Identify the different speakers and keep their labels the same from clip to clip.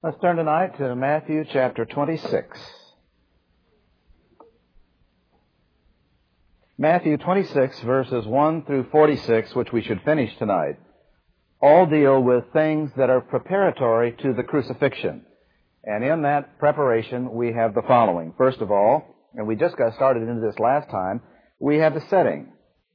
Speaker 1: Let's turn tonight to Matthew chapter 26. Matthew 26, verses 1 through 46, which we should finish tonight, all deal with things that are preparatory to the crucifixion. And in that preparation, we have the following. First of all, and we just got started into this last time, we have the setting,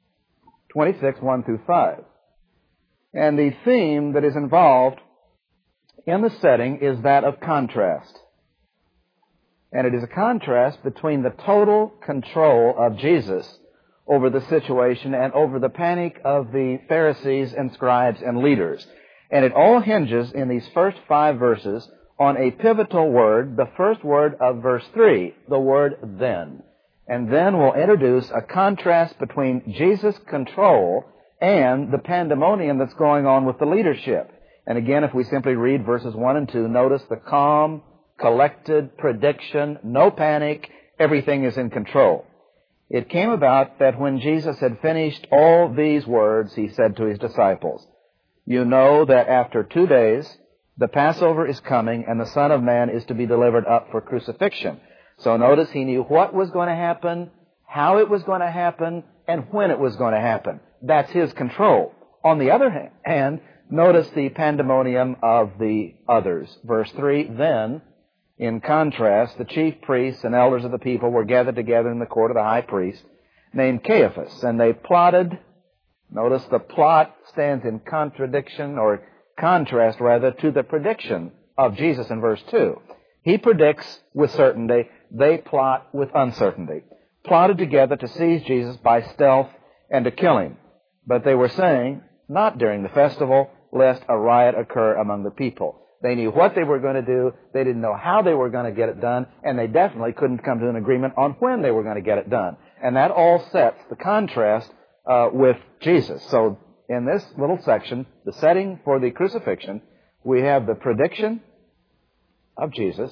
Speaker 1: 26, 1 through 5. And the theme that is involved in the setting is that of contrast. And it is a contrast between the total control of Jesus over the situation and over the panic of the Pharisees and scribes and leaders. And it all hinges in these first 5 verses on a pivotal word, the first word of verse 3, the word then. And then we'll introduce a contrast between Jesus' control and the pandemonium that's going on with the leadership. And again, if we simply read verses 1 and 2, notice the calm, collected prediction, no panic, everything is in control. It came about that when Jesus had finished all these words, he said to his disciples, "You know that after 2 days, the Passover is coming and the Son of Man is to be delivered up for crucifixion." So notice he knew what was going to happen, how it was going to happen, and when it was going to happen. That's his control. On the other hand, notice the pandemonium of the others. Verse 3, then, in contrast, the chief priests and elders of the people were gathered together in the court of the high priest, named Caiaphas, and they plotted. Notice the plot stands in contradiction, or contrast rather, to the prediction of Jesus in verse 2. He predicts with certainty, they plot with uncertainty. Plotted together to seize Jesus by stealth and to kill him. But they were saying, not during the festival, lest a riot occur among the people. They knew what they were going to do, they didn't know how they were going to get it done, and they definitely couldn't come to an agreement on when they were going to get it done. And that all sets the contrast with Jesus. So in this little section, the setting for the crucifixion, we have the prediction of Jesus,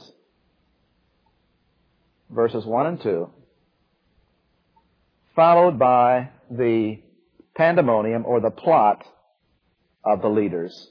Speaker 1: verses 1 and 2, followed by the pandemonium or the plot of the leaders.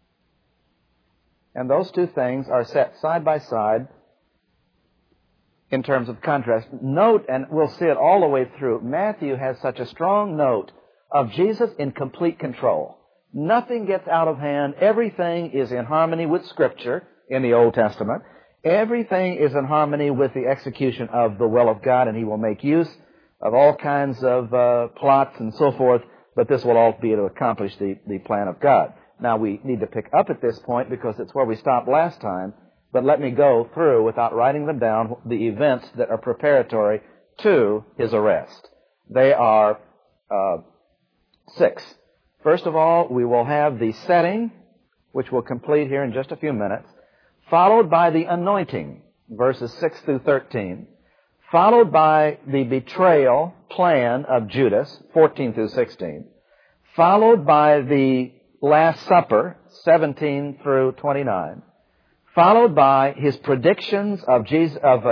Speaker 1: And those two things are set side by side in terms of contrast. Note, and we'll see it all the way through, Matthew has such a strong note of Jesus in complete control. Nothing gets out of hand. Everything is in harmony with Scripture in the Old Testament. Everything is in harmony with the execution of the will of God, and he will make use of all kinds of plots and so forth, but this will all be to accomplish the plan of God. Now, we need to pick up at this point because it's where we stopped last time, but let me go through, without writing them down, the events that are preparatory to his arrest. They are 6. First of all, we will have the setting, which we'll complete here in just a few minutes, followed by the anointing, verses 6 through 13, followed by the betrayal plan of Judas, 14 through 16, followed by the Last Supper, 17 through 29, followed by his predictions of Peter's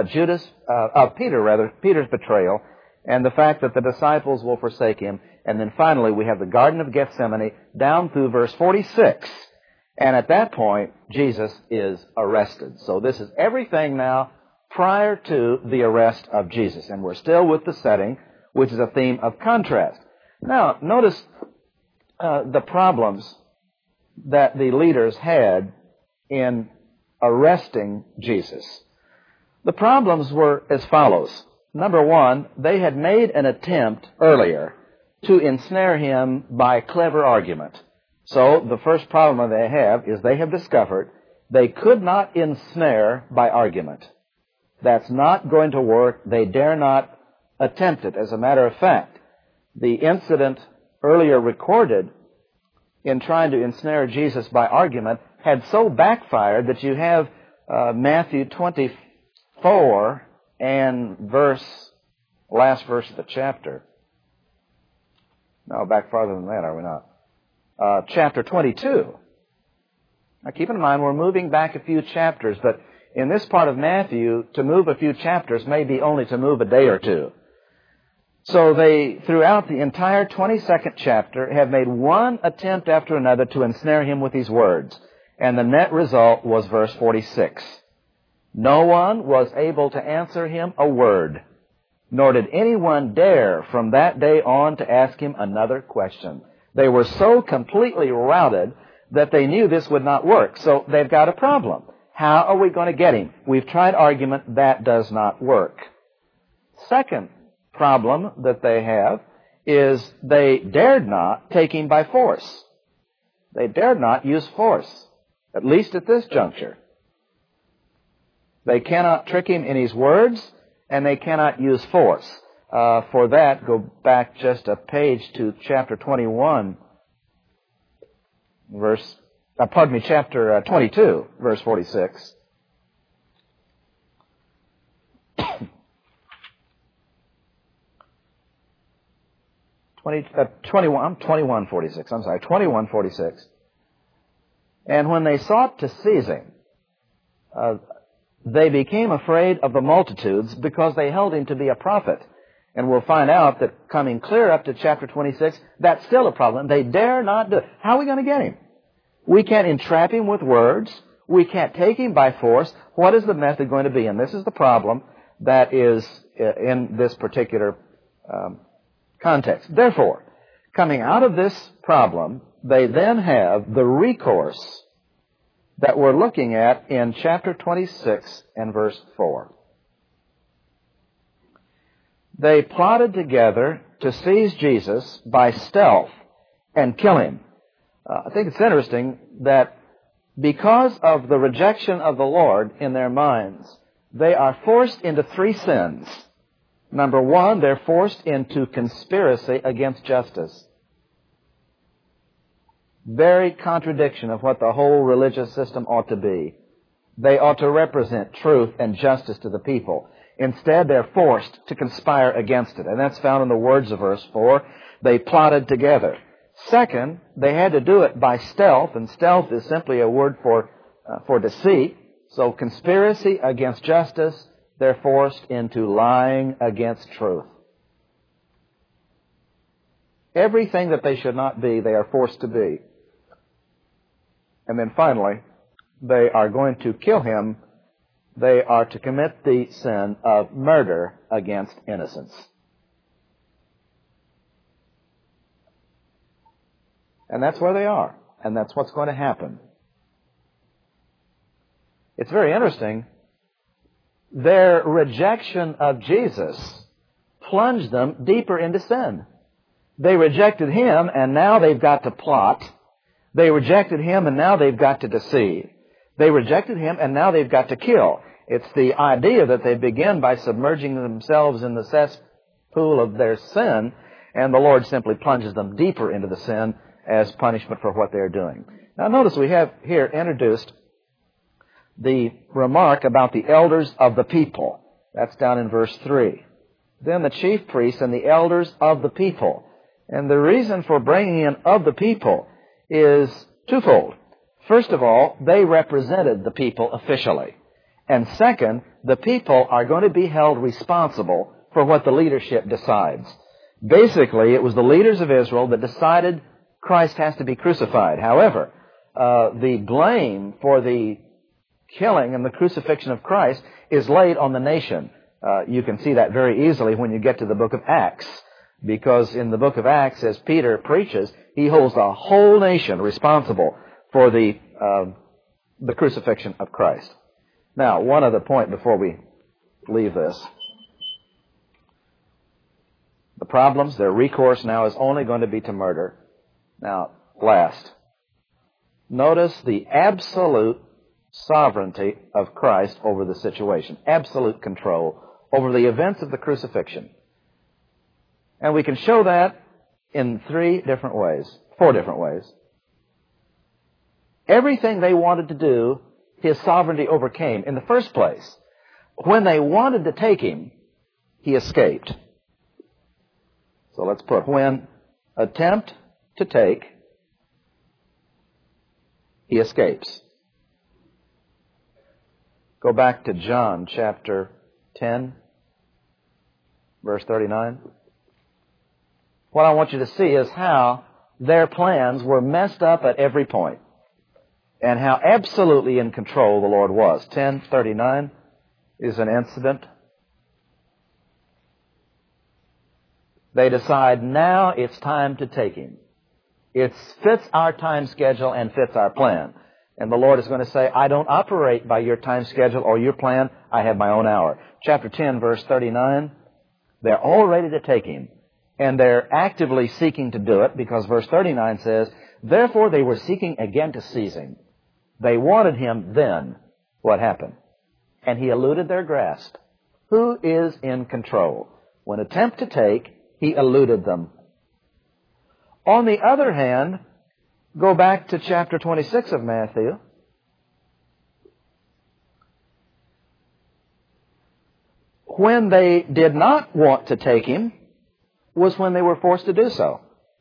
Speaker 1: betrayal, and the fact that the disciples will forsake him, and then finally we have the Garden of Gethsemane down through verse 46, and at that point Jesus is arrested. So this is everything now prior to the arrest of Jesus, and we're still with the setting, which is a theme of contrast. Now, notice the problems that the leaders had in arresting Jesus. The problems were as follows. Number 1, they had made an attempt earlier to ensnare him by clever argument. So the first problem they have is they have discovered they could not ensnare by argument. That's not going to work. They dare not attempt it. As a matter of fact, the incident earlier recorded in trying to ensnare Jesus by argument had so backfired that you have Matthew 24 and last verse of the chapter. No, back farther than that, are we not? Chapter 22. Now keep in mind, we're moving back a few chapters, but in this part of Matthew, to move a few chapters may be only to move a day or two. So they, throughout the entire 22nd chapter, have made one attempt after another to ensnare him with these words. And the net result was verse 46. No one was able to answer him a word, nor did anyone dare from that day on to ask him another question. They were so completely routed that they knew this would not work. So they've got a problem. How are we going to get him? We've tried argument. That does not work. Second problem that they have is they dared not take him by force. They dared not use force, at least at this juncture. They cannot trick him in his words, and they cannot use force. For that, go back just a page to chapter 21, chapter 22, verse 46. 21:46. And when they sought to seize him, they became afraid of the multitudes because they held him to be a prophet. And we'll find out that coming clear up to chapter 26, that's still a problem. They dare not do it. How are we going to get him? We can't entrap him with words. We can't take him by force. What is the method going to be? And this is the problem that is in this particular context. Therefore, coming out of this problem, they then have the recourse that we're looking at in chapter 26 and verse 4. They plotted together to seize Jesus by stealth and kill him. I think it's interesting that because of the rejection of the Lord in their minds, they are forced into three sins. Number one, they're forced into conspiracy against justice. Very contradiction of what the whole religious system ought to be. They ought to represent truth and justice to the people. Instead, they're forced to conspire against it. And that's found in the words of verse 4. They plotted together. Second, they had to do it by stealth, and stealth is simply a word for deceit. So conspiracy against justice, they're forced into lying against truth. Everything that they should not be, they are forced to be. And then finally, they are going to kill him. They are to commit the sin of murder against innocence. And that's where they are. And that's what's going to happen. It's very interesting. Their rejection of Jesus plunged them deeper into sin. They rejected him, and now they've got to plot. They rejected him, and now they've got to deceive. They rejected him, and now they've got to kill. It's the idea that they begin by submerging themselves in the cesspool of their sin, and the Lord simply plunges them deeper into the sin as punishment for what they're doing. Now notice we have here introduced the remark about the elders of the people. That's down in verse 3. Then the chief priests and the elders of the people. And the reason for bringing in of the people is twofold. First of all, they represented the people officially. And second, the people are going to be held responsible for what the leadership decides. Basically, it was the leaders of Israel that decided Christ has to be crucified. However, the blame for the killing and the crucifixion of Christ is laid on the nation. You can see that very easily when you get to the book of Acts. Because in the book of Acts, as Peter preaches, he holds the whole nation responsible for the crucifixion of Christ. Now, one other point before we leave this. The problems, their recourse now is only going to be to murder. Now, last, notice the absolute sovereignty of Christ over the situation. Absolute control over the events of the crucifixion. And we can show that in four different ways. Everything they wanted to do, his sovereignty overcame. In the first place, when they wanted to take him, he escaped. So let's put, when attempt to take, he escapes. Go back to John chapter 10, verse 39. What I want you to see is how their plans were messed up at every point. and how absolutely in control the Lord was. 10:39 is an incident. They decide now it's time to take him. It fits our time schedule and fits our plan. And the Lord is going to say, I don't operate by your time schedule or your plan. I have my own hour. Chapter 10, verse 39, they're all ready to take him. And they're actively seeking to do it because verse 39 says, therefore they were seeking again to seize him. They wanted him then. What happened? And he eluded their grasp. Who is in control? When attempt to take, he eluded them. On the other hand, go back to chapter 26 of Matthew. When they did not want to take him was when they were forced to do so.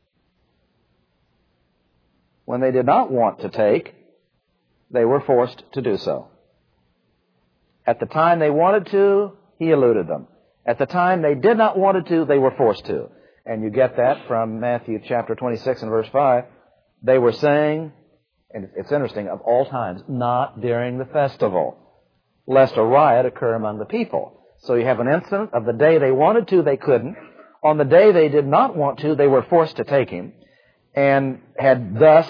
Speaker 1: When they did not want to take, they were forced to do so. At the time they wanted to, he eluded them. At the time they did not want to, they were forced to. And you get that from Matthew chapter 26 and verse 5. They were saying, and it's interesting, of all times, not during the festival, lest a riot occur among the people. So you have an incident of the day they wanted to, they couldn't. On the day they did not want to, they were forced to take him, and had thus,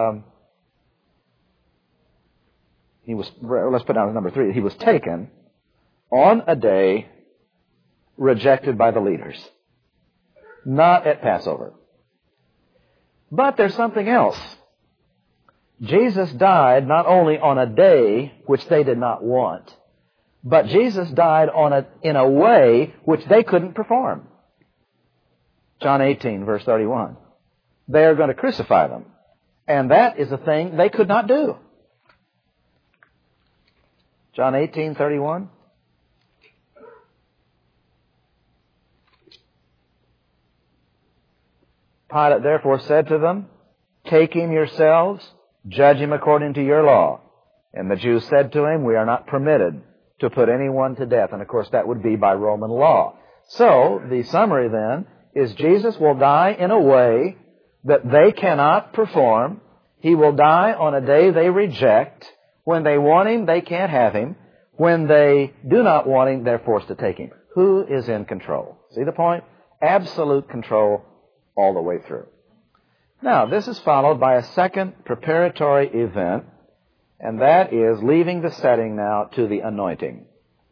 Speaker 1: let's put down number 3, he was taken on a day rejected by the leaders. Not at Passover. But there's something else. Jesus died not only on a day which they did not want, but Jesus died in a way which they couldn't perform. John 18, verse 31. They are going to crucify them. And that is a thing they could not do. John 18, 31. Pilate therefore said to them, take him yourselves, judge him according to your law. And the Jews said to him, we are not permitted to put anyone to death. And of course that would be by Roman law. So the summary then is Jesus will die in a way that they cannot perform. He will die on a day they reject. When they want him, they can't have him. When they do not want him, they're forced to take him. Who is in control? See the point? Absolute control all the way through. Now, this is followed by a second preparatory event, and that is leaving the setting now to the anointing.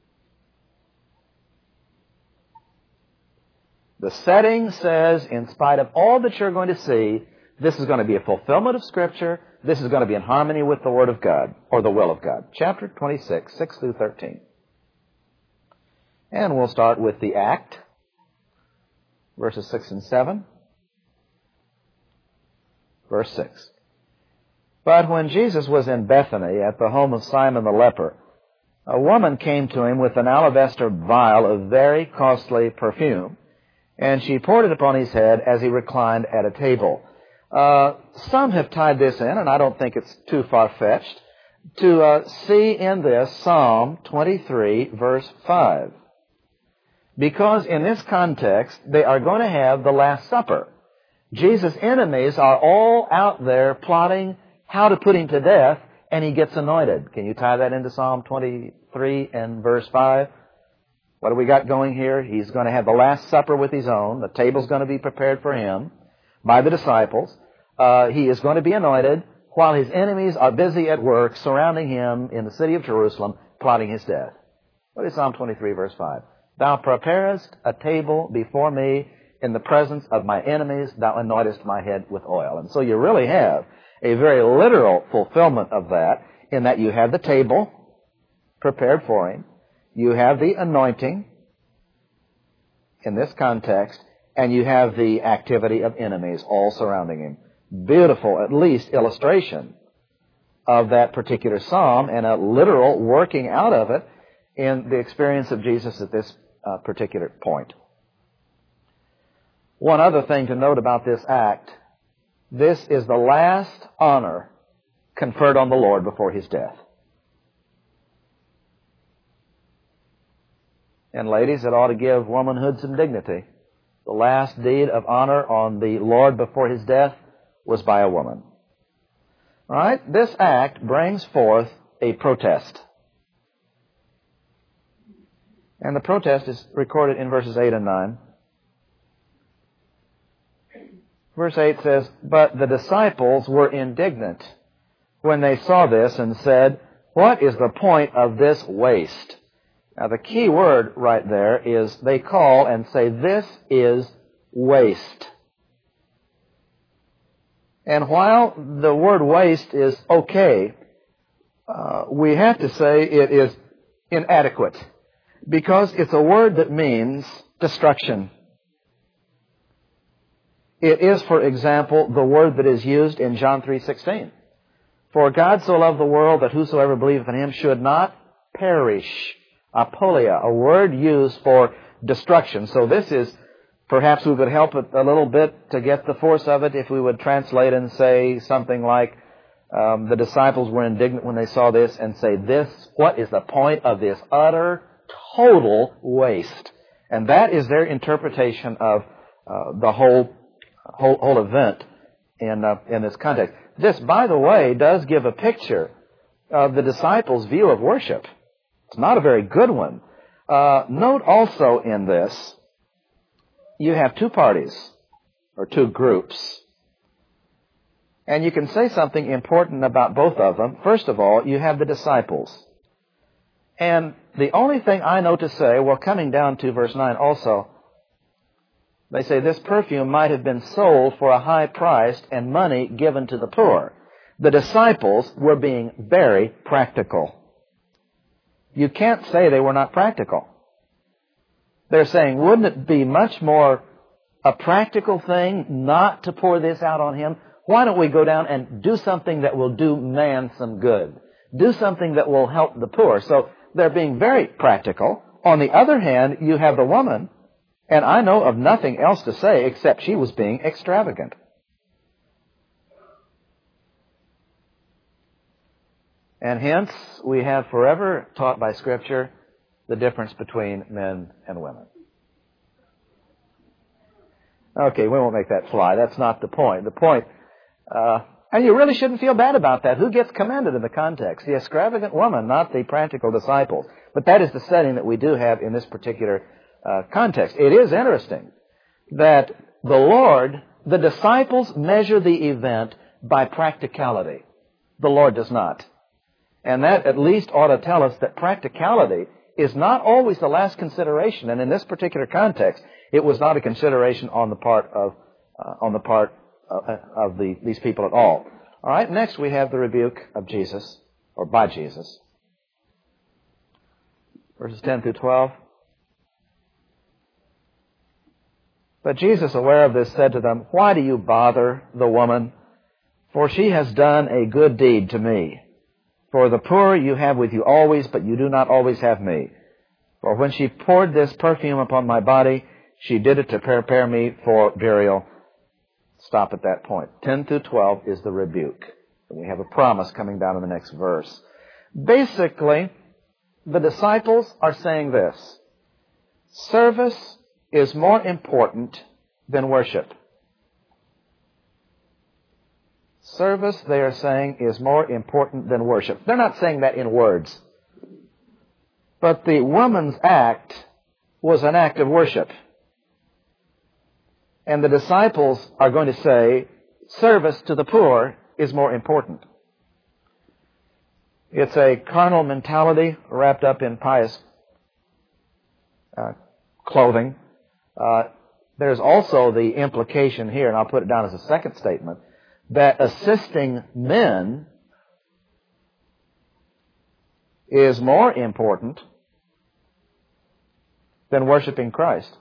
Speaker 1: The setting says, in spite of all that you're going to see, this is going to be a fulfillment of Scripture. This is going to be in harmony with the Word of God, or the will of God. Chapter 26, 6 through 13. And we'll start with the act, verses 6 and 7. Verse 6. But when Jesus was in Bethany at the home of Simon the leper, a woman came to him with an alabaster vial of very costly perfume, and she poured it upon his head as he reclined at a table. Some have tied this in, and I don't think it's too far-fetched, to see in this Psalm 23, verse 5. Because in this context, they are going to have the Last Supper. Jesus' enemies are all out there plotting how to put him to death, and he gets anointed. Can you tie that into Psalm 23 and verse 5? What do we got going here? He's going to have the Last Supper with his own. The table's going to be prepared for him by the disciples. He is going to be anointed while his enemies are busy at work surrounding him in the city of Jerusalem, plotting his death. What is Psalm 23, verse 5? Thou preparest a table before me in the presence of my enemies, thou anointest my head with oil. And so you really have a very literal fulfillment of that, in that you have the table prepared for him, you have the anointing in this context, and you have the activity of enemies all surrounding him. Beautiful, at least, illustration of that particular psalm, and a literal working out of it in the experience of Jesus at this particular point. One other thing to note about this act, this is the last honor conferred on the Lord before his death. And ladies, it ought to give womanhood some dignity. The last deed of honor on the Lord before his death was by a woman. All right? This act brings forth a protest. And the protest is recorded in verses 8 and 9. Verse 8 says, "But the disciples were indignant when they saw this and said, 'What is the point of this waste?'" Now the key word right there is they call and say, "This is waste." And while the word waste is okay, we have to say it is inadequate, because it's a word that means destruction. It is, for example, the word that is used in John 3:16. "For God so loved the world that whosoever believeth in Him should not perish." Apolia, a word used for destruction. So this is, perhaps we could help it a little bit to get the force of it if we would translate and say something like, the disciples were indignant when they saw this and say, what is the point of this utter, total waste? And that is their interpretation of the whole event in this context. This, by the way, does give a picture of the disciples' view of worship. It's not a very good one. Note also in this, you have two parties, or two groups. And you can say something important about both of them. First of all, you have the disciples. And the only thing I know to say, well, coming down to verse 9 also, they say this perfume might have been sold for a high price and money given to the poor. The disciples were being very practical. You can't say they were not practical. They're saying, wouldn't it be much more a practical thing not to pour this out on him? Why don't we go down and do something that will do man some good? Do something that will help the poor. So they're being very practical. On the other hand, you have the woman, and I know of nothing else to say except she was being extravagant. And hence, we have forever taught by Scripture the difference between men and women. Okay, we won't make that fly. That's not the point. The point, and you really shouldn't feel bad about that. Who gets commended in the context? The extravagant woman, not the practical disciples. But that is the setting that we do have in this particular context. It is interesting that the disciples measure the event by practicality. The Lord does not. And that at least ought to tell us that practicality is not always the last consideration. And in this particular context, it was not a consideration on the part of these people at all. All right. Next, we have the rebuke of Jesus, or by Jesus, verses 10 through 12. But Jesus, aware of this, said to them, "Why do you bother the woman? For she has done a good deed to me. For the poor you have with you always, but you do not always have me. For when she poured this perfume upon my body, she did it to prepare me for burial." Stop at that point. 10 through 12 is the rebuke. And we have a promise coming down in the next verse. Basically, the disciples are saying this: service is more important than worship. Service, they are saying, is more important than worship. They're not saying that in words. But the woman's act was an act of worship. And the disciples are going to say, service to the poor is more important. It's a carnal mentality wrapped up in pious clothing. There's also the implication here, and I'll put it down as a second statement, that assisting men is more important than worshiping Christ.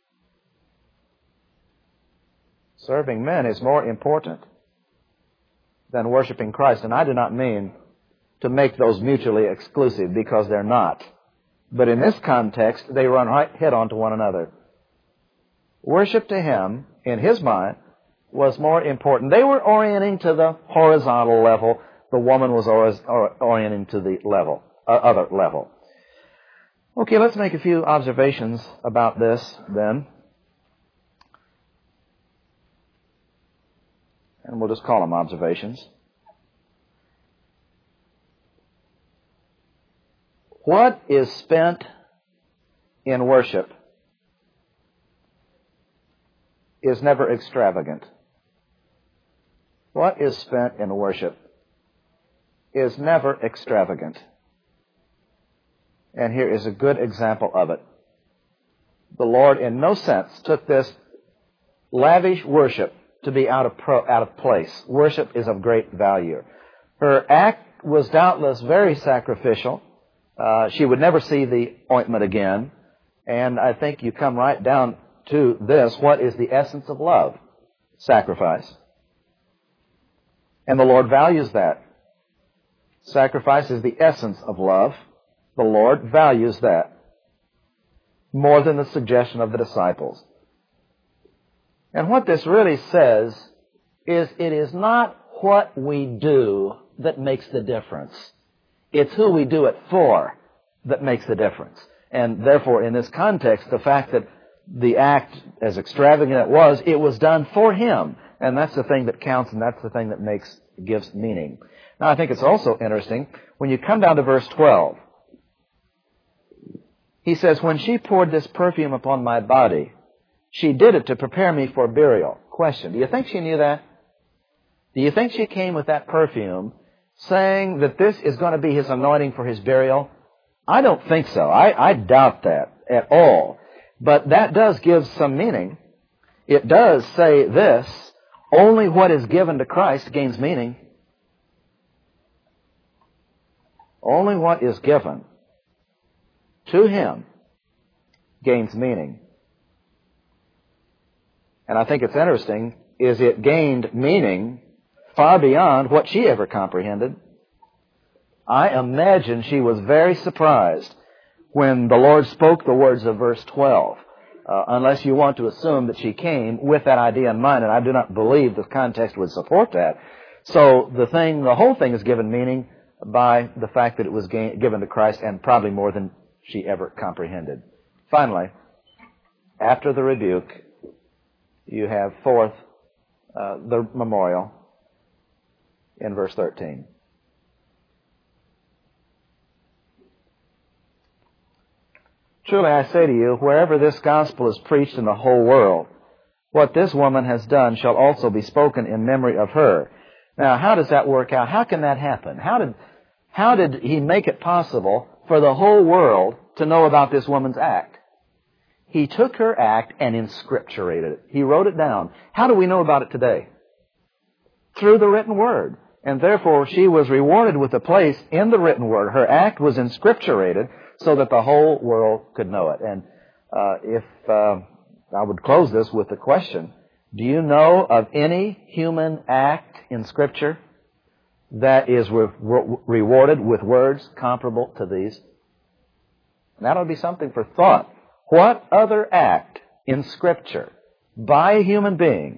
Speaker 1: Serving men is more important than worshiping Christ. And I do not mean to make those mutually exclusive, because they're not. But in this context, they run right head on to one another. Worship to him, in his mind, was more important. They were orienting to the horizontal level. The woman was orienting to the other level. Okay, let's make a few observations about this then. And we'll just call them observations. What is spent in worship is never extravagant. What is spent in worship is never extravagant. And here is a good example of it. The Lord in no sense took this lavish worship to be out of place. Worship is of great value. Her act was doubtless very sacrificial. She would never see the ointment again. And I think you come right down to this. What is the essence of love? Sacrifice. And the Lord values that. Sacrifice is the essence of love. The Lord values that more than the suggestion of the disciples. And what this really says is it is not what we do that makes the difference. It's who we do it for that makes the difference. And therefore, in this context, the fact that the act, as extravagant as it was done for Him. And that's the thing that counts, and that's the thing that gives meaning. Now, I think it's also interesting, when you come down to verse 12, he says, when she poured this perfume upon my body, she did it to prepare me for burial. Question, do you think she knew that? Do you think she came with that perfume saying that this is going to be His anointing for His burial? I don't think so. I doubt that at all. But that does give some meaning. It does say this, only what is given to Christ gains meaning. Only what is given to Him gains meaning. And I think it's interesting is it gained meaning far beyond what she ever comprehended. I imagine she was very surprised when the Lord spoke the words of verse 12, unless you want to assume that she came with that idea in mind, and I do not believe the context would support that. So the whole thing is given meaning by the fact that it was given to Christ, and probably more than she ever comprehended. Finally, after the rebuke, you have fourth, the memorial in verse 13. Truly I say to you, wherever this gospel is preached in the whole world, what this woman has done shall also be spoken in memory of her. Now, how does that work out? How can that happen? How did He make it possible for the whole world to know about this woman's act? He took her act and inscripturated it. He wrote it down. How do we know about it today? Through the written word. And therefore, she was rewarded with a place in the written word. Her act was inscripturated so that the whole world could know it. And I would close this with the question, do you know of any human act in Scripture that is rewarded with words comparable to these? And that would be something for thought. What other act in Scripture by a human being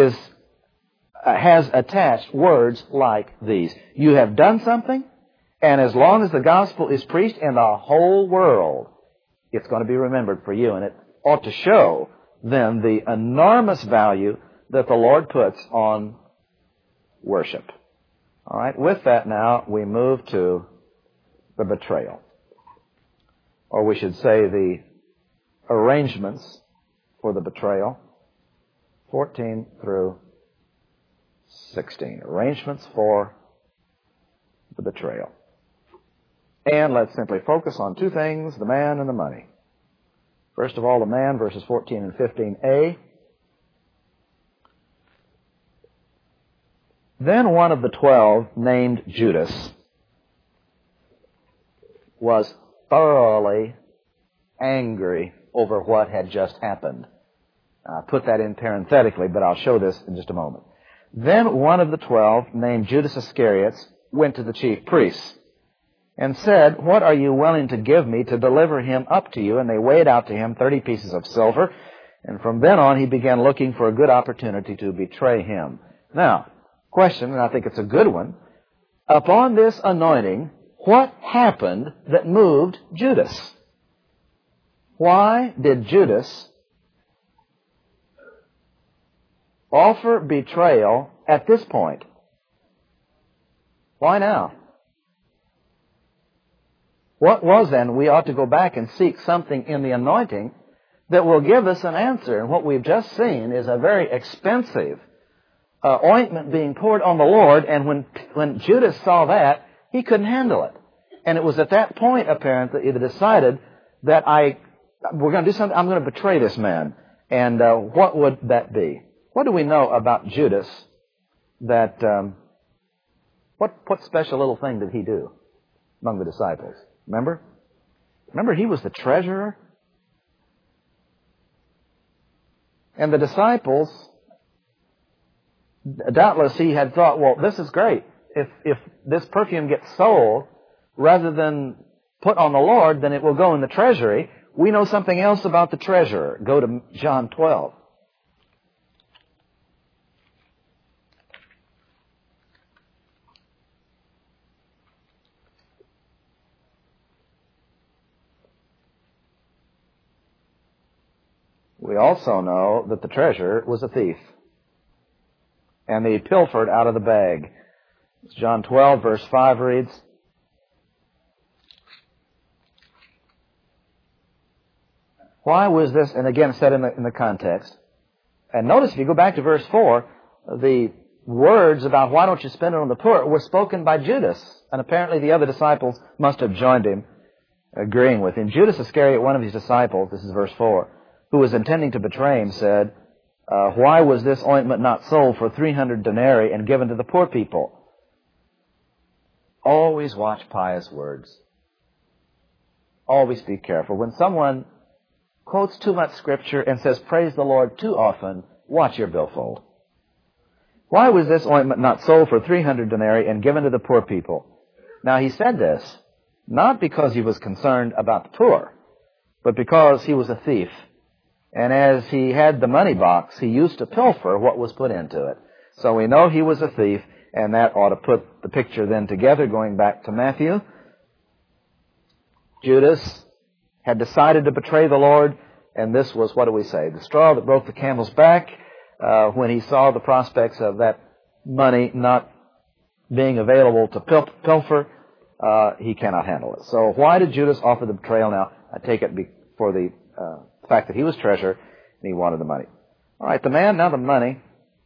Speaker 1: has attached words like these? You have done something, and as long as the gospel is preached in the whole world, it's going to be remembered for you. And it ought to show then the enormous value that the Lord puts on worship. All right, with that now, we move to the betrayal. Or we should say the arrangements for the betrayal, 14 through 16. Arrangements for the betrayal. And let's simply focus on two things, the man and the money. First of all, the man, verses 14 and 15a. Then one of the 12, named Judas, was thoroughly angry over what had just happened. I put that in parenthetically, but I'll show this in just a moment. Then one of the 12, named Judas Iscariot, went to the chief priests and said, "What are you willing to give me to deliver him up to you?" And they weighed out to him 30 pieces of silver. And from then on, he began looking for a good opportunity to betray him. Now, question, and I think it's a good one. Upon this anointing, what happened that moved Judas? Why did Judas offer betrayal at this point? Why now? What was then? We ought to go back and seek something in the anointing that will give us an answer. And what we've just seen is a very expensive ointment being poured on the Lord. And when Judas saw that, he couldn't handle it. And it was at that point, apparently, that he decided that we're going to do something. I'm going to betray this man. And what would that be? What do we know about Judas? That what special little thing did he do among the disciples? Remember, he was the treasurer. And the disciples, doubtless he had thought, well, this is great. If this perfume gets sold, rather than put on the Lord, then it will go in the treasury. We know something else about the treasurer. Go to John 12. We also know that the treasurer was a thief, and he pilfered out of the bag. John 12, verse 5 reads, why was this, and again said in the context, and notice if you go back to verse 4, the words about why don't you spend it on the poor were spoken by Judas, and apparently the other disciples must have joined him, agreeing with him. Judas Iscariot, one of his disciples, this is verse 4, who was intending to betray him, said, why was this ointment not sold for 300 denarii and given to the poor people? Always watch pious words. Always be careful. When someone quotes too much Scripture and says, praise the Lord too often, watch your billfold. Why was this ointment not sold for 300 denarii and given to the poor people? Now, he said this not because he was concerned about the poor, but because he was a thief. And as he had the money box, he used to pilfer what was put into it. So we know he was a thief, and that ought to put the picture then together, going back to Matthew. Judas had decided to betray the Lord, and this was, what do we say, the straw that broke the camel's back when he saw the prospects of that money not being available to pilfer. He cannot handle it. So why did Judas offer the betrayal now? I take it for the fact that he was treasurer and he wanted the money. All right, the man, now the money.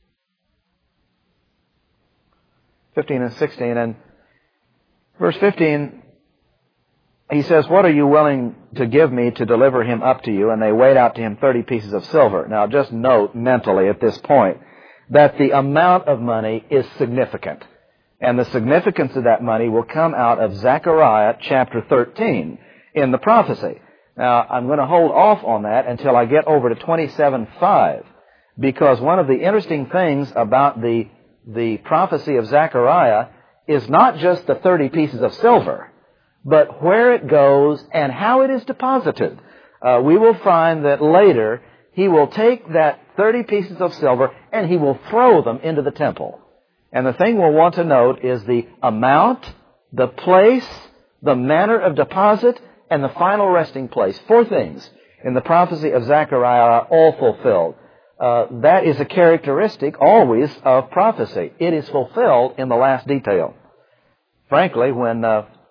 Speaker 1: 15 and 16. And verse 15, he says, what are you willing to give me to deliver him up to you? And they weighed out to him 30 pieces of silver. Now just note mentally at this point that the amount of money is significant. And the significance of that money will come out of Zechariah chapter 13 in the prophecy. Now, I'm going to hold off on that until I get over to 27:5, because one of the interesting things about the prophecy of Zechariah is not just the 30 pieces of silver, but where it goes and how it is deposited. We will find that later he will take that 30 pieces of silver and he will throw them into the temple. And the thing we'll want to note is the amount, the place, the manner of deposit, and the final resting place. 4 things in the prophecy of Zechariah are all fulfilled. That is a characteristic always of prophecy. It is fulfilled in the last detail. Frankly, when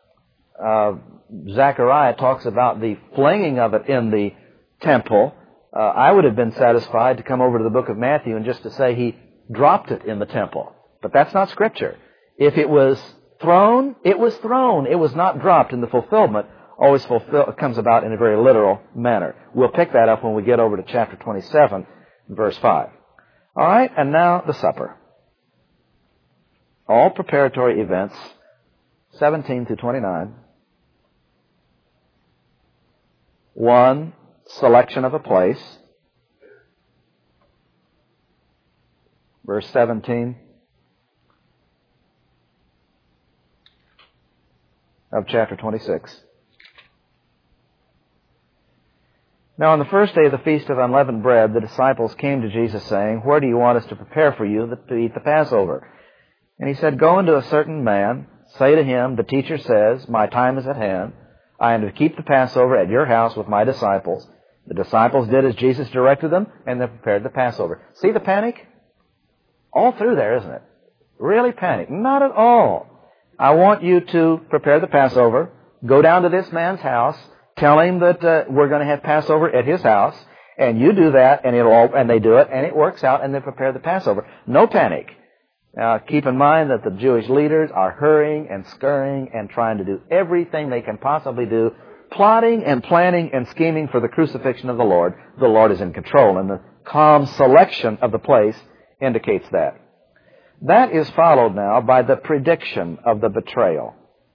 Speaker 1: Zechariah talks about the flinging of it in the temple, I would have been satisfied to come over to the book of Matthew and just to say he dropped it in the temple. But that's not Scripture. If it was thrown, it was thrown. It was not dropped. In the fulfillment always comes about in a very literal manner. We'll pick that up when we get over to chapter 27, verse 5. All right, and now the supper. All preparatory events, 17 through 29. 1, selection of a place. Verse 17 of chapter 26. Now on the first day of the Feast of Unleavened Bread, the disciples came to Jesus saying, where do you want us to prepare for you to eat the Passover? And he said, go into a certain man, say to him, the teacher says, my time is at hand. I am to keep the Passover at your house with my disciples. The disciples did as Jesus directed them, and they prepared the Passover. See the panic? All through there, isn't it? Really panic? Not at all. I want you to prepare the Passover. go down to this man's house, tell him that we're going to have Passover at his house, and you do that, and they do it, and it works out, and they prepare the Passover. No panic. Now, keep in mind that the Jewish leaders are hurrying and scurrying and trying to do everything they can possibly do, plotting and planning and scheming for the crucifixion of the Lord. The Lord is in control, and the calm selection of the place indicates that. That is followed now by the prediction of the betrayal.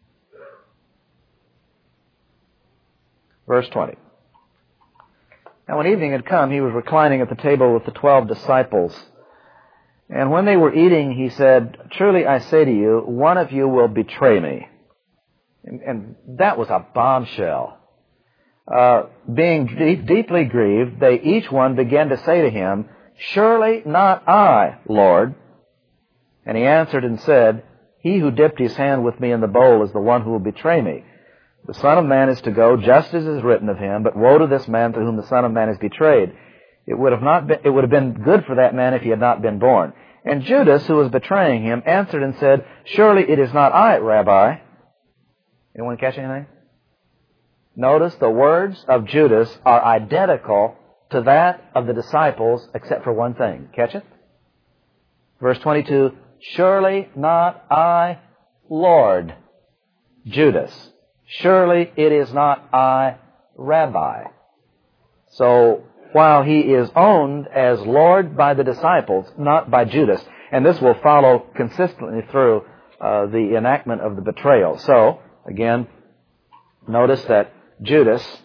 Speaker 1: Verse 20. Now when evening had come, he was reclining at the table with the 12 disciples. And when they were eating, he said, "Truly I say to you, one of you will betray me." And that was a bombshell. Being deeply grieved, they each one began to say to him, "Surely not I, Lord." And he answered and said, "He who dipped his hand with me in the bowl is the one who will betray me. The Son of Man is to go just as is written of him, but woe to this man through whom the Son of Man is betrayed. It would have been good for that man if he had not been born." And Judas, who was betraying him, answered and said, "Surely it is not I, Rabbi." Anyone catch anything? Notice the words of Judas are identical to that of the disciples, except for one thing. Catch it? Verse 22, "Surely not I, Lord." Judas. "Surely it is not I, Rabbi." So, while he is owned as Lord by the disciples, not by Judas, and this will follow consistently through the enactment of the betrayal. So, again, notice that Judas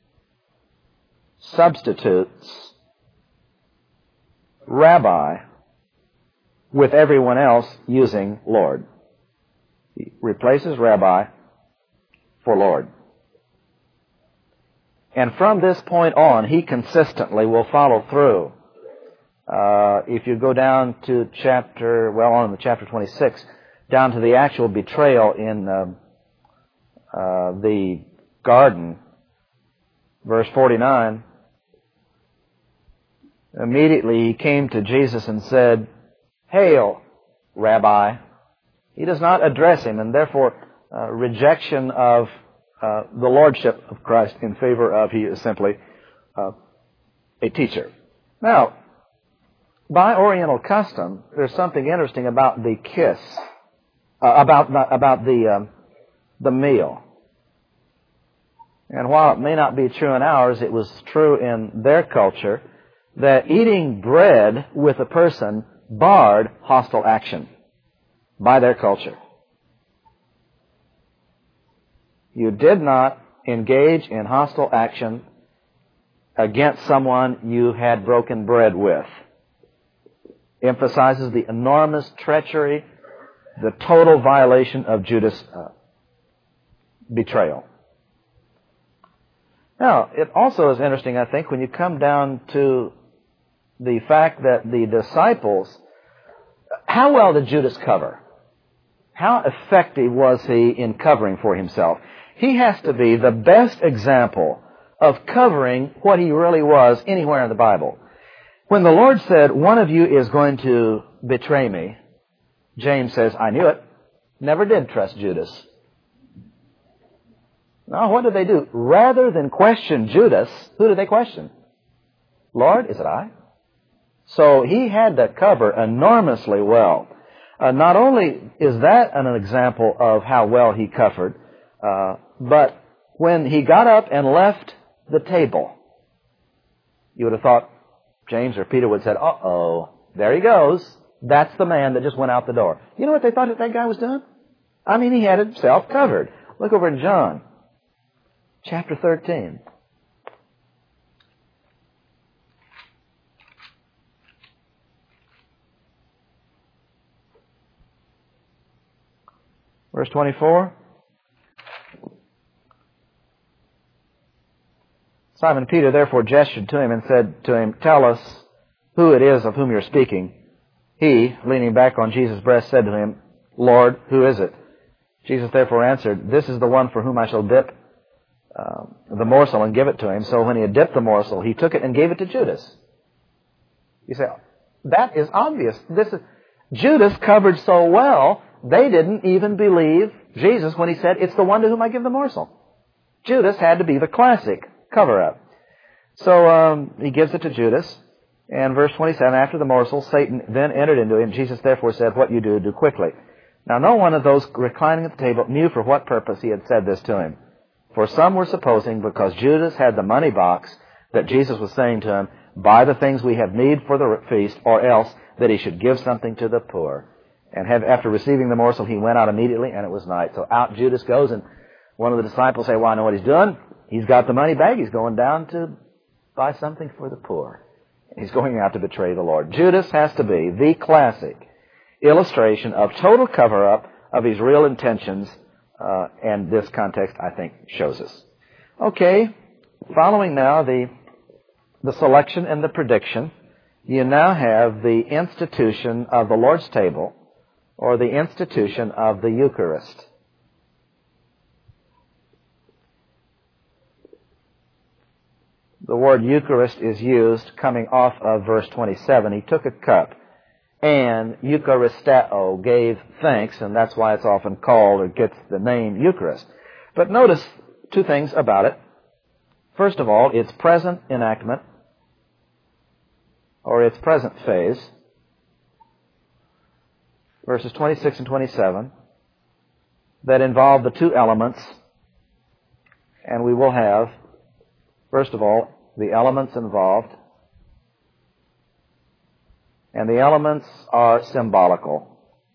Speaker 1: substitutes Rabbi with everyone else using Lord. He replaces Rabbi for Lord. And from this point on, he consistently will follow through. If you go down to chapter 26, down to the actual betrayal in the garden, verse 49, immediately he came to Jesus and said, "Hail, Rabbi." He does not address him, and therefore rejection of the lordship of Christ in favor of he is simply a teacher. Now, by Oriental custom, there's something interesting about the kiss, about the meal. And while it may not be true in ours, it was true in their culture that eating bread with a person barred hostile action by their culture. You did not engage in hostile action against someone you had broken bread with. Emphasizes the enormous treachery, the total violation of Judas' betrayal. Now, it also is interesting, I think, when you come down to the fact that the disciples, how well did Judas cover? How effective was he in covering for himself? He has to be the best example of covering what he really was anywhere in the Bible. When the Lord said, "One of you is going to betray me," James says, "I knew it." Never did trust Judas. Now, what did they do? Rather than question Judas, who did they question? "Lord, is it I?" So he had to cover enormously well. Not only is that an example of how well he covered, but when he got up and left the table, you would have thought James or Peter would have said, "Uh-oh, there he goes. That's the man that just went out the door." You know what they thought that guy was doing? I mean, he had himself covered. Look over in John, chapter 13. Verse 24. Simon Peter therefore gestured to him and said to him, "Tell us who it is of whom you're speaking." He, leaning back on Jesus' breast, said to him, "Lord, who is it?" Jesus therefore answered, "This is the one for whom I shall dip the morsel and give it to him." So when he had dipped the morsel, he took it and gave it to Judas. You say, that is obvious. Judas covered so well, they didn't even believe Jesus when he said, it's the one to whom I give the morsel. Judas had to be the classic cover-up. So he gives it to Judas. And verse 27, after the morsel, Satan then entered into him. Jesus therefore said, what you do, do quickly. Now no one of those reclining at the table knew for what purpose he had said this to him. For some were supposing, because Judas had the money box, that Jesus was saying to him, buy the things we have need for the feast, or else that he should give something to the poor. And after receiving the morsel, he went out immediately, and it was night. So out Judas goes, and one of the disciples say, well, I know what he's doing. He's got the money bag. He's going down to buy something for the poor. He's going out to betray the Lord. Judas has to be the classic illustration of total cover-up of his real intentions, and this context, I think, shows us. Okay, following now the selection and the prediction, you now have the institution of the Lord's table, or the institution of the Eucharist. The word Eucharist is used coming off of verse 27. He took a cup and Eucharisteo, gave thanks, and that's why it's often called or gets the name Eucharist. But notice two things about it. First of all, its present enactment, or its present phase, verses 26 and 27, that involve the two elements, and we will have, first of all, the elements involved, and the elements are symbolical.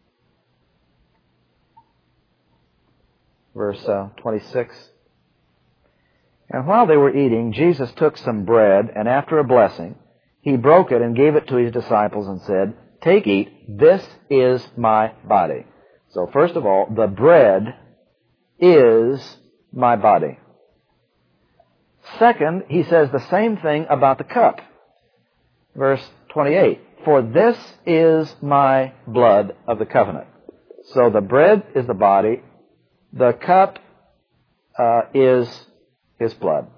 Speaker 1: Verse 26. And while they were eating, Jesus took some bread, and after a blessing, he broke it and gave it to his disciples and said, take, eat, this is my body. So first of all, the bread is my body. Second, he says the same thing about the cup. Verse 28, for this is my blood of the covenant. So the bread is the body, the cup is his blood.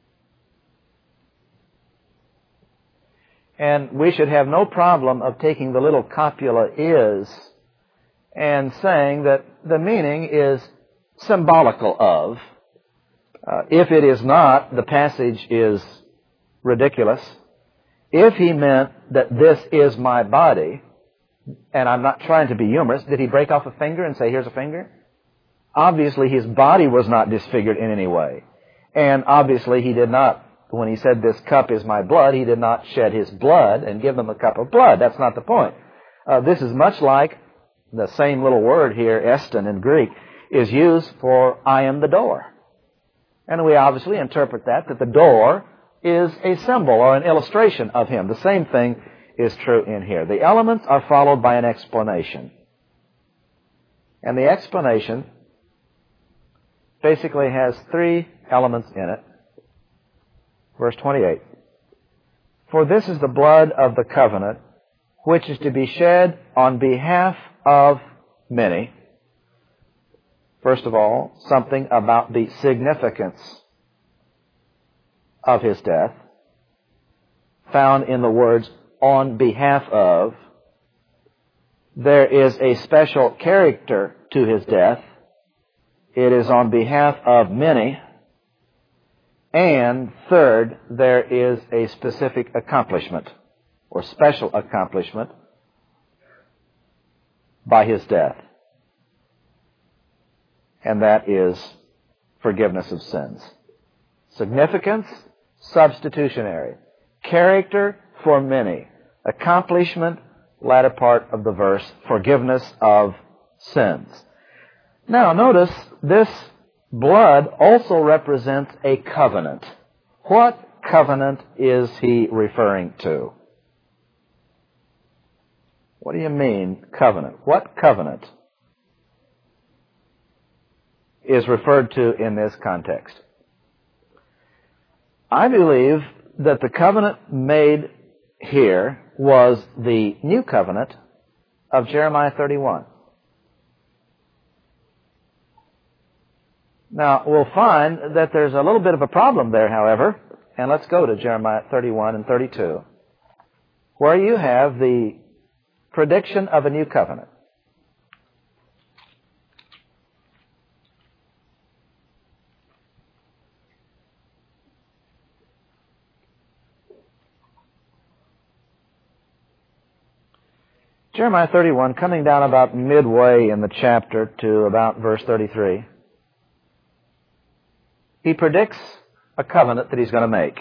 Speaker 1: And we should have no problem of taking the little copula is and saying that the meaning is symbolical of. If it is not, the passage is ridiculous. If he meant that this is my body, and I'm not trying to be humorous, did he break off a finger and say, here's a finger? Obviously, his body was not disfigured in any way. And obviously, he did not, when he said this cup is my blood, he did not shed his blood and give them a cup of blood. That's not the point. This is much like the same little word here, eston in Greek, is used for I am the door. And we obviously interpret that the door is a symbol or an illustration of him. The same thing is true in here. The elements are followed by an explanation. And the explanation basically has three elements in it. Verse 28. For this is the blood of the covenant, which is to be shed on behalf of many. First of all, something about the significance of his death, found in the words, on behalf of. There is a special character to his death. It is on behalf of many. And third, there is a specific accomplishment, or special accomplishment, by his death. And that is forgiveness of sins. Significance, substitutionary. Character, for many. Accomplishment, latter part of the verse, forgiveness of sins. Now, notice this blood also represents a covenant. What covenant is he referring to? What do you mean, covenant? What covenant is referred to in this context? I believe that the covenant made here was the new covenant of Jeremiah 31. Now, we'll find that there's a little bit of a problem there, however, and let's go to Jeremiah 31 and 32, where you have the prediction of a new covenant. Jeremiah 31, coming down about midway in the chapter to about verse 33, he predicts a covenant that he's going to make.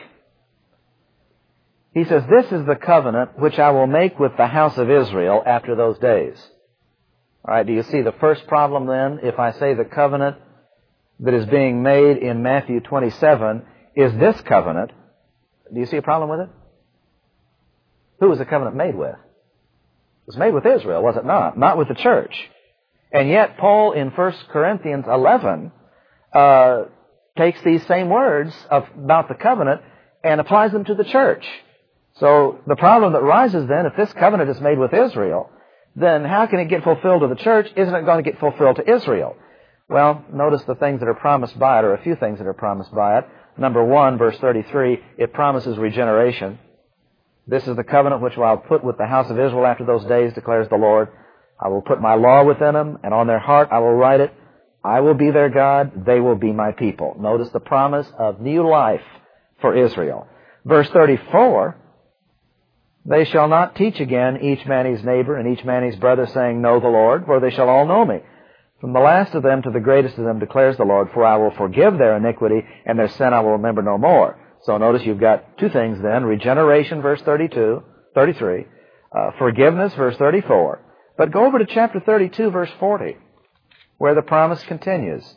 Speaker 1: He says, "This is the covenant which I will make with the house of Israel after those days." All right, do you see the first problem then? If I say the covenant that is being made in Matthew 27 is this covenant, do you see a problem with it? Who was the covenant made with? It was made with Israel, was it not? Not with the church. And yet Paul in 1 Corinthians 11 takes these same words about the covenant and applies them to the church. So the problem that rises then, if this covenant is made with Israel, then how can it get fulfilled to the church? Isn't it going to get fulfilled to Israel? Well, notice the things that are promised by it, or a few things that are promised by it. Number 1, verse 33, it promises regeneration. "This is the covenant which I will put with the house of Israel after those days, declares the Lord. I will put my law within them, and on their heart I will write it. I will be their God, they will be my people." Notice the promise of new life for Israel. Verse 34, "They shall not teach again each man his neighbor and each man his brother, saying, Know the Lord, for they shall all know me. From the last of them to the greatest of them, declares the Lord, for I will forgive their iniquity, and their sin I will remember no more." So notice you've got two things then: regeneration, verse 33, forgiveness, verse 34. But go over to chapter 32, verse 40, where the promise continues.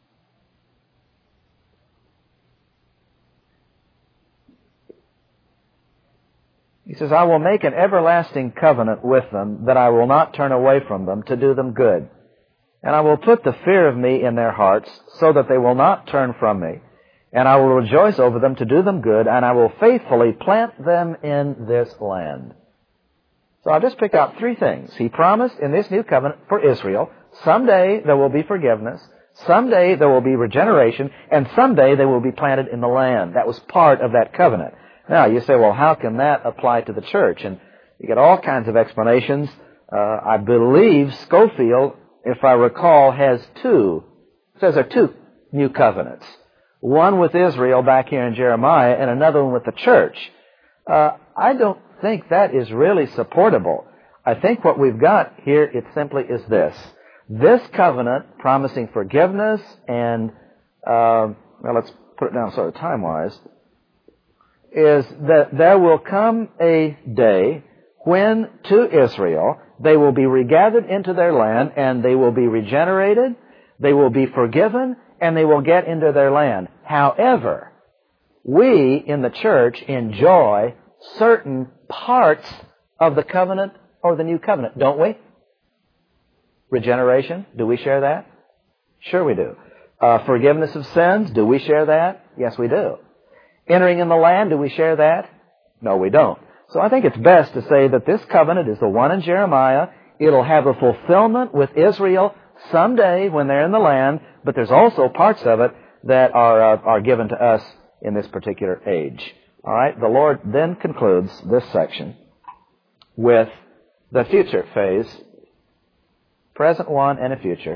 Speaker 1: He says, "I will make an everlasting covenant with them, that I will not turn away from them, to do them good. And I will put the fear of me in their hearts, so that they will not turn from me. And I will rejoice over them to do them good, and I will faithfully plant them in this land." So I'll just pick out three things. He promised in this new covenant for Israel, someday there will be forgiveness, someday there will be regeneration, and someday they will be planted in the land. That was part of that covenant. Now, you say, well, how can that apply to the church? And you get all kinds of explanations. I believe Scofield, if I recall, says there are two new covenants. One with Israel back here in Jeremiah, and another one with the church. I don't think that is really supportable. I think what we've got here, it simply is this. This covenant promising forgiveness and, well, let's put it down sort of time-wise, is that there will come a day when to Israel they will be regathered into their land, and they will be regenerated, they will be forgiven, and they will get into their land. However, we in the church enjoy certain parts of the covenant or the new covenant, don't we? Regeneration, do we share that? Sure we do. Forgiveness of sins, do we share that? Yes, we do. Entering in the land, do we share that? No, we don't. So I think it's best to say that this covenant is the one in Jeremiah. It'll have a fulfillment with Israel someday when they're in the land, but there's also parts of it that are given to us in this particular age. All right, the Lord then concludes this section with the future phase, present one and a future.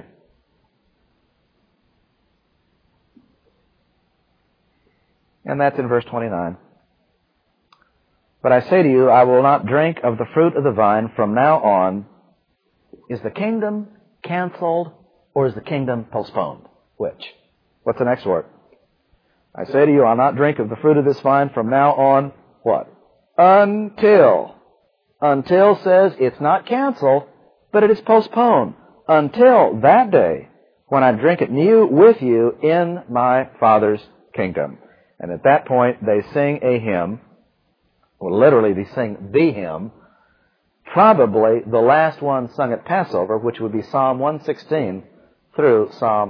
Speaker 1: And that's in verse 29. "But I say to you, I will not drink of the fruit of the vine from now on." Is the kingdom canceled or is the kingdom postponed? Which? What's the next word? "I say to you, I'll not drink of the fruit of this vine from now on," what? Until. Until says it's not canceled, but it is postponed. Until that day when I drink it new with you in my Father's kingdom. And at that point, they sing a hymn. Well, literally, they sing the hymn. Probably the last one sung at Passover, which would be Psalm 116 through Psalm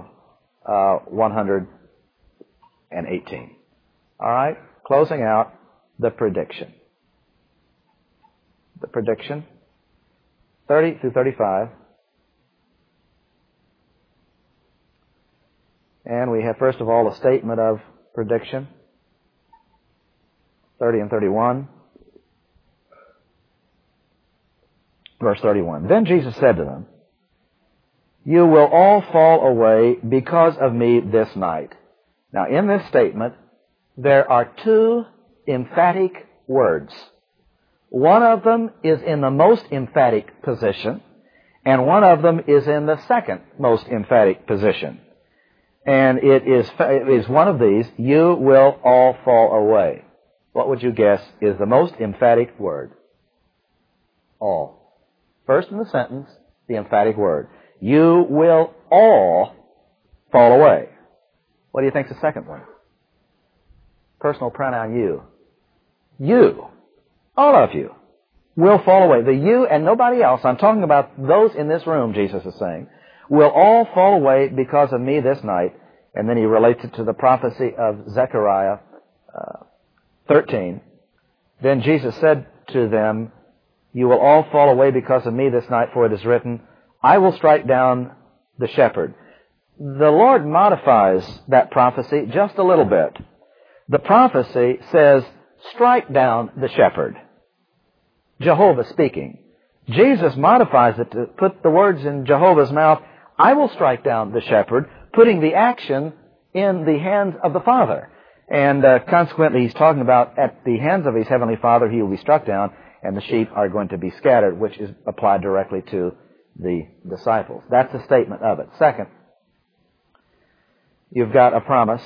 Speaker 1: 118. All right? Closing out the prediction. The prediction, 30 through 35. And we have, first of all, a statement of prediction, 30 and 31. Verse 31. "Then Jesus said to them, You will all fall away because of me this night." Now, in this statement, there are two emphatic words. One of them is in the most emphatic position, and one of them is in the second most emphatic position. And it is one of these, you will all fall away. What would you guess is the most emphatic word? All. First in the sentence, the emphatic word. You will all fall away. What do you think is the second one? Personal pronoun you. You, all of you, will fall away. The you and nobody else, I'm talking about those in this room, Jesus is saying, will all fall away because of me this night. And then he relates it to the prophecy of Zechariah 13. Then Jesus said to them, you will all fall away because of me this night, for it is written, I will strike down the shepherd. The Lord modifies that prophecy just a little bit. The prophecy says, strike down the shepherd. Jehovah speaking. Jesus modifies it to put the words in Jehovah's mouth, I will strike down the shepherd, putting the action in the hands of the Father. And consequently, he's talking about at the hands of his heavenly Father, he will be struck down, and the sheep are going to be scattered, which is applied directly to the disciples. That's a statement of it. Second, you've got a promise.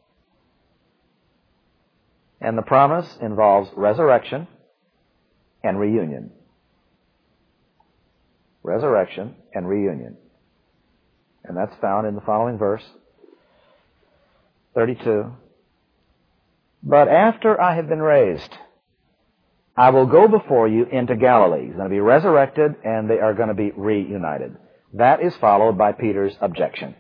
Speaker 1: And the promise involves resurrection and reunion. Resurrection and reunion. And that's found in the following verse, 32. But after I have been raised, I will go before you into Galilee. He's going to be resurrected, and they are going to be reunited. That is followed by Peter's objection.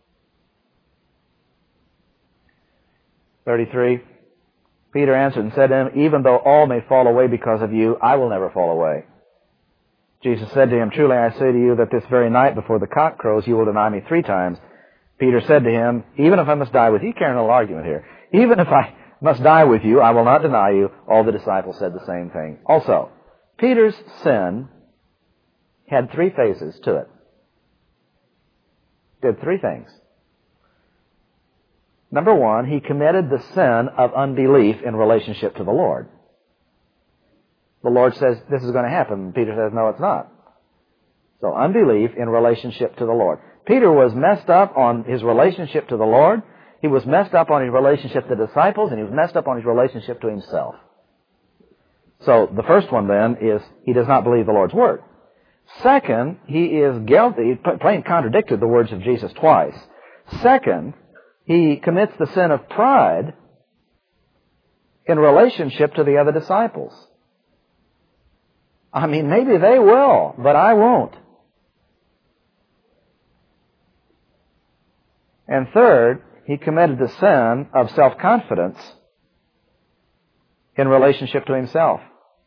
Speaker 1: 33. Peter answered and said to him, even though all may fall away because of you, I will never fall away. Jesus said to him, truly I say to you that this very night before the cock crows, you will deny me 3 times. Peter said to him, even if I must die with you, carrying a little argument here, even if I must die with you, I will not deny you. All the disciples said the same thing. Also, Peter's sin had 3 phases to it. Did 3 things. Number 1, he committed the sin of unbelief in relationship to the Lord. The Lord says, this is going to happen. Peter says, no, it's not. So unbelief in relationship to the Lord. Peter was messed up on his relationship to the Lord. He was messed up on his relationship to the disciples, and he was messed up on his relationship to himself. So the first one then is he does not believe the Lord's word. Second, he is guilty, plain contradicted the words of Jesus twice. Second, he commits the sin of pride in relationship to the other disciples. I mean, maybe they will, but I won't. And third, he committed the sin of self-confidence in relationship to himself.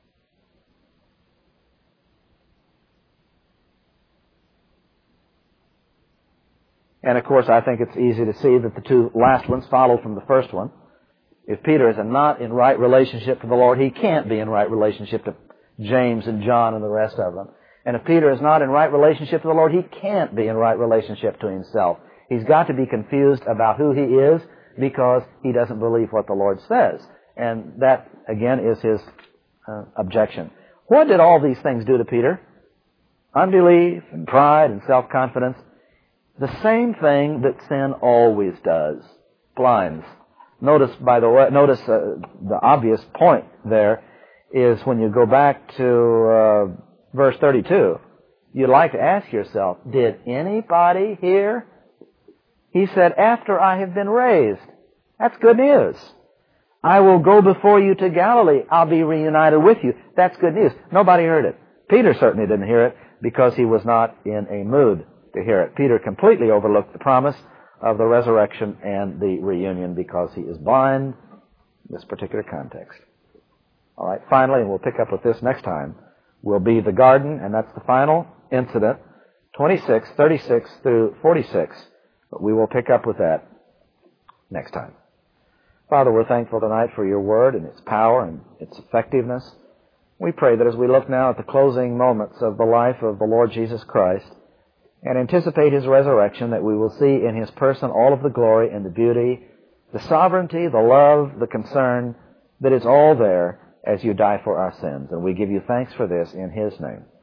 Speaker 1: And of course, I think it's easy to see that the 2 last ones follow from the first one. If Peter is not in right relationship to the Lord, he can't be in right relationship to James and John and the rest of them. And if Peter is not in right relationship to the Lord, he can't be in right relationship to himself. He's got to be confused about who he is because he doesn't believe what the Lord says. And that, again, is his objection. What did all these things do to Peter? Unbelief and pride and self-confidence. The same thing that sin always does. Blinds. Notice, by the way, the obvious point there is when you go back to verse 32, you'd like to ask yourself, did anybody hear? He said, after I have been raised. That's good news. I will go before you to Galilee. I'll be reunited with you. That's good news. Nobody heard it. Peter certainly didn't hear it because he was not in a mood to hear it. Peter completely overlooked the promise of the resurrection and the reunion because he is blind in this particular context. All right, finally, and we'll pick up with this next time, will be the garden, and that's the final incident, 26, 36 through 46. But we will pick up with that next time. Father, we're thankful tonight for your word and its power and its effectiveness. We pray that as we look now at the closing moments of the life of the Lord Jesus Christ and anticipate his resurrection, that we will see in his person all of the glory and the beauty, the sovereignty, the love, the concern, that is all there, as you die for our sins. And we give you thanks for this in His name.